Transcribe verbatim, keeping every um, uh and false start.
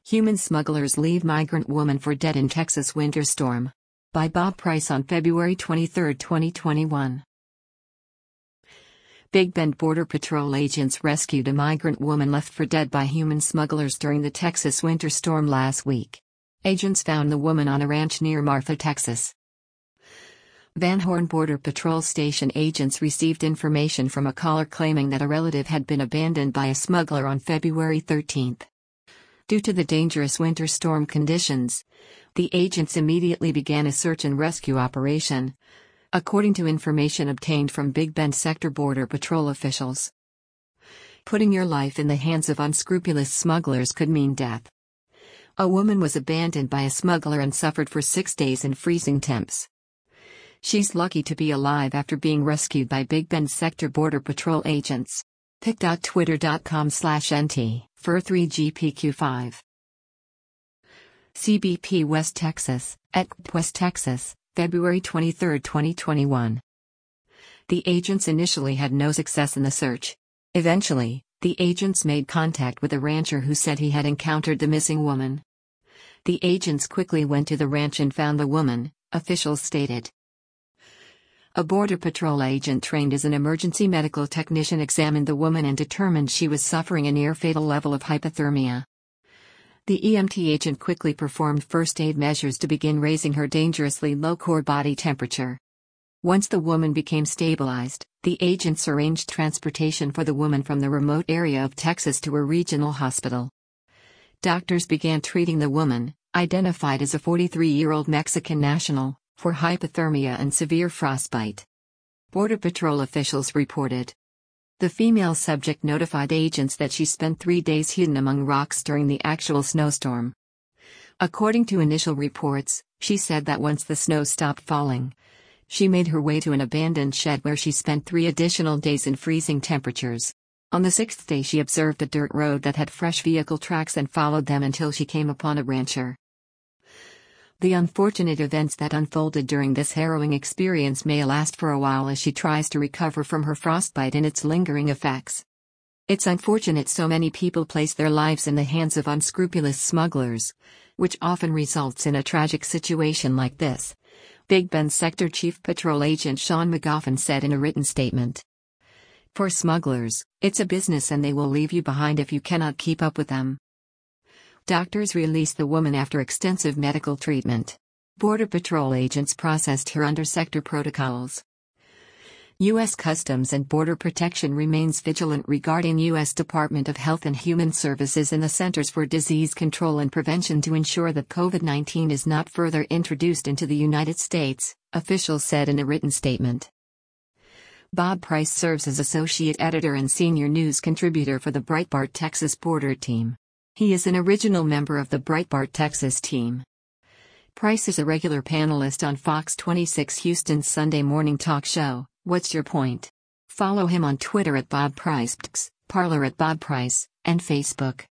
Human smugglers leave migrant woman for dead in Texas winter storm. By Bob Price on February twenty-third, twenty twenty-one. Big Bend Border Patrol agents rescued a migrant woman left for dead by human smugglers during the Texas winter storm last week. Agents found the woman on a ranch near Marfa, Texas. Van Horn Border Patrol Station agents received information from a caller claiming that a relative had been abandoned by a smuggler on February thirteenth. Due to the dangerous winter storm conditions, the agents immediately began a search and rescue operation, according to information obtained from Big Bend Sector Border Patrol officials. Putting your life in the hands of unscrupulous smugglers could mean death. A woman was abandoned by a smuggler and suffered for six days in freezing temps. She's lucky to be alive after being rescued by Big Bend Sector Border Patrol agents. pic dot twitter dot com slash N T, F R three G P Q five. C B P West Texas, at West Texas, February twenty-third, twenty twenty-one. The agents initially had no success in the search. Eventually, the agents made contact with a rancher who said he had encountered the missing woman. The agents quickly went to the ranch and found the woman, officials stated. A Border Patrol agent trained as an emergency medical technician examined the woman and determined she was suffering a near-fatal level of hypothermia. The E M T agent quickly performed first aid measures to begin raising her dangerously low core body temperature. Once the woman became stabilized, the agents arranged transportation for the woman from the remote area of Texas to a regional hospital. Doctors began treating the woman, identified as a forty-three-year-old Mexican national, for hypothermia and severe frostbite. Border Patrol officials reported. The female subject notified agents that she spent three days hidden among rocks during the actual snowstorm. According to initial reports, she said that once the snow stopped falling, she made her way to an abandoned shed where she spent three additional days in freezing temperatures. On the sixth day she observed a dirt road that had fresh vehicle tracks and followed them until she came upon a rancher. The unfortunate events that unfolded during this harrowing experience may last for a while as she tries to recover from her frostbite and its lingering effects. It's unfortunate so many people place their lives in the hands of unscrupulous smugglers, which often results in a tragic situation like this, Big Bend Sector Chief Patrol Agent Sean McGoffin said in a written statement. For smugglers, it's a business and they will leave you behind if you cannot keep up with them. Doctors released the woman after extensive medical treatment. Border Patrol agents processed her under sector protocols. U S Customs and Border Protection remains vigilant regarding U S Department of Health and Human Services and the Centers for Disease Control and Prevention to ensure that COVID nineteen is not further introduced into the United States, officials said in a written statement. Bob Price serves as associate editor and senior news contributor for the Breitbart Texas Border Team. He is an original member of the Breitbart Texas team. Price is a regular panelist on Fox twenty-six Houston's Sunday morning talk show, What's Your Point? Follow him on Twitter at Bob Price, Parler at Bob Price, and Facebook.